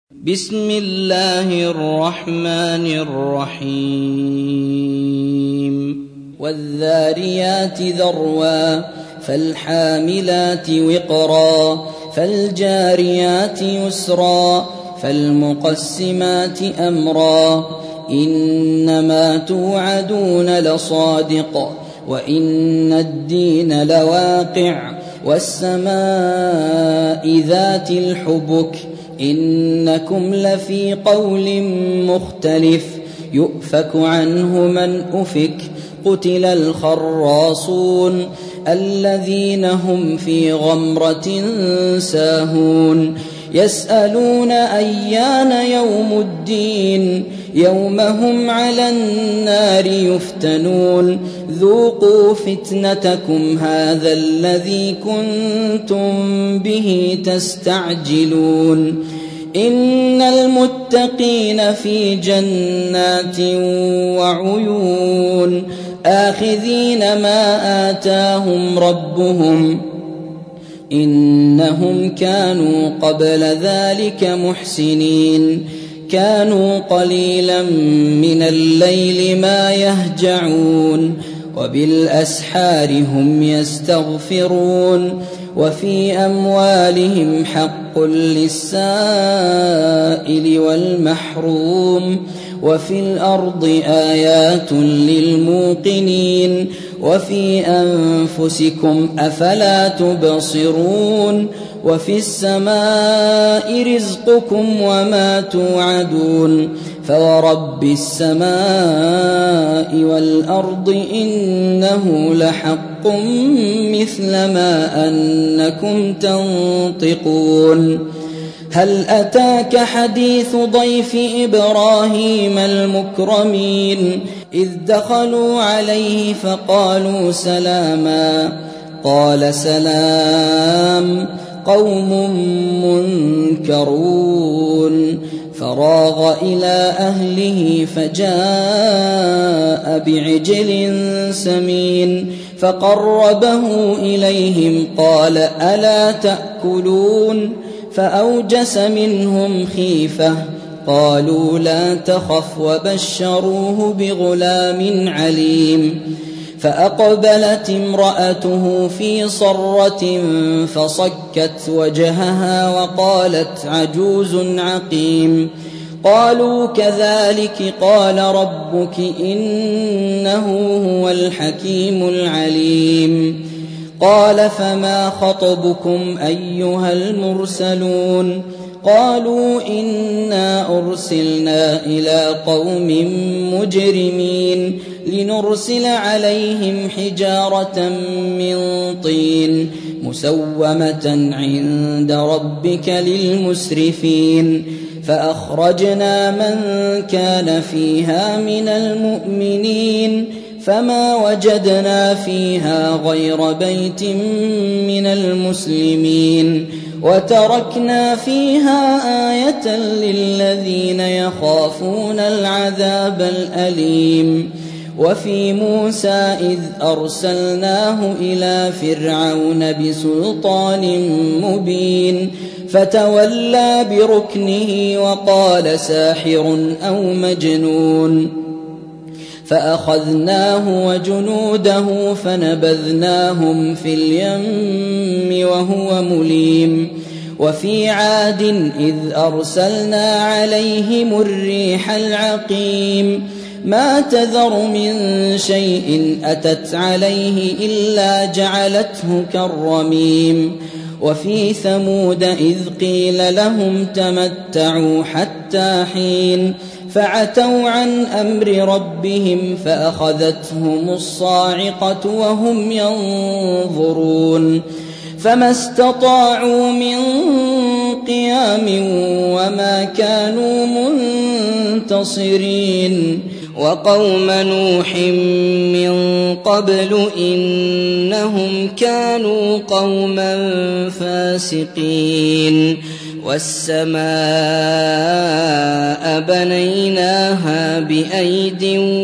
بسم الله الرحمن الرحيم والذاريات ذروا فالحاملات وقرا فالجاريات يسرا فالمقسمات أمرا إنما توعدون لصادق وإن الدين لواقع والسماء ذات الحبك إنكم لفي قول مختلف يؤفك عنه من أفك قتل الخراصون الذين هم في غمرة ساهون يسألون أيان يوم الدين يوم هم على النار يفتنون ذوقوا فتنتكم هذا الذي كنتم به تستعجلون إن المتقين في جنات وعيون آخذين ما آتاهم ربهم إنهم كانوا قبل ذلك محسنين كانوا قليلا من الليل ما يهجعون وبالأسحار هم يستغفرون وفي أموالهم حق للسائل والمحروم وفي الأرض آيات للموقنين وفي أنفسكم أفلا تبصرون وفي السماء رزقكم وما توعدون فورب السماء والأرض إنه لحق مثل ما أنكم تنطقون هل أتاك حديث ضيف إبراهيم المكرمين إذ دخلوا عليه فقالوا سلاما قال سلام قوم منكرون فراغ إلى أهله فجاء بعجل سمين فقربه إليهم قال ألا تأكلون فأوجس منهم خيفة قالوا لا تخف وبشروه بغلام عليم فأقبلت امرأته في صرة فصكت وجهها وقالت عجوز عقيم قالوا كذلك قال ربك إنه هو الحكيم العليم قال فما خطبكم أيها المرسلون قالوا إنا أرسلنا إلى قوم مجرمين لنرسل عليهم حجارة من طين مسومة عند ربك للمسرفين فأخرجنا من كان فيها من المؤمنين فما وجدنا فيها غير بيت من المسلمين وتركنا فيها آية للذين يخافون العذاب الأليم وفي موسى إذ أرسلناه إلى فرعون بسلطان مبين فتولى بركنه وقال ساحر أو مجنون فأخذناه وجنوده فنبذناهم في اليم وهو مليم وفي عاد إذ أرسلنا عليهم الريح العقيم ما تذر من شيء أتت عليه إلا جعلته كالرميم وفي ثمود إذ قيل لهم تمتعوا حتى حين فعتوا عن أمر ربهم فأخذتهم الصاعقة وهم ينظرون فما استطاعوا من قيام وما كانوا منتصرين وقوم نوح من قبل إنهم كانوا قوما فاسقين والسماء بنيناها بأيد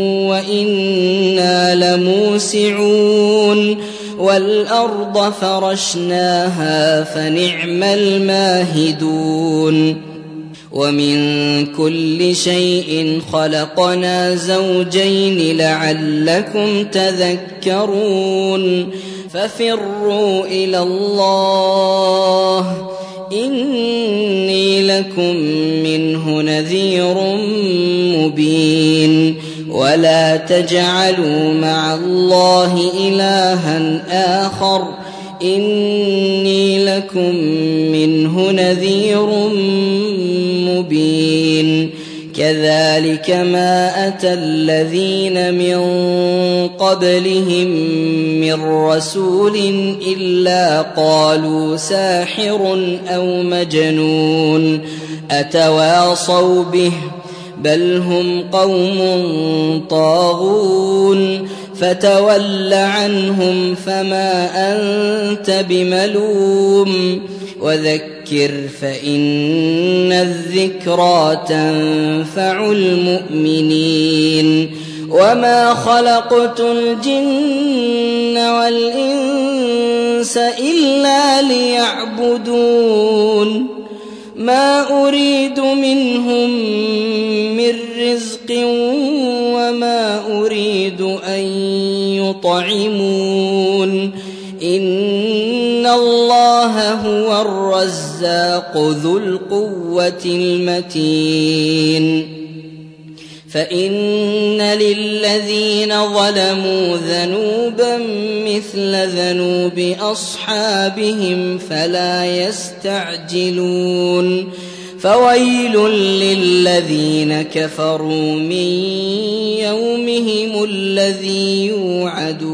وإنا لموسعون والأرض فرشناها فنعم الماهدون ومن كل شيء خلقنا زوجين لعلكم تذكرون ففروا إلى الله إني لكم منه نذير مبين ولا تجعلوا مع الله إلها آخر إني لكم منه نذير مبين كذلك ما أتى الذين من قبلهم من رسول إلا قالوا ساحر أو مجنون أتواصوا به بل هم قوم طاغون فتول عنهم فما أنت بملوم وذكر فإن الذكرى تنفع المؤمنين وما خلقت الجن والإنس إلا ليعبدون ما أريد منهم من رزق وما أريد أن يطعمون إن الله هو الرزاق ذو القوة المتين فإن للذين ظلموا ذنوبا مثل ذنوب أصحابهم فلا يستعجلون فويل للذين كفروا من يومهم الذي يوعدون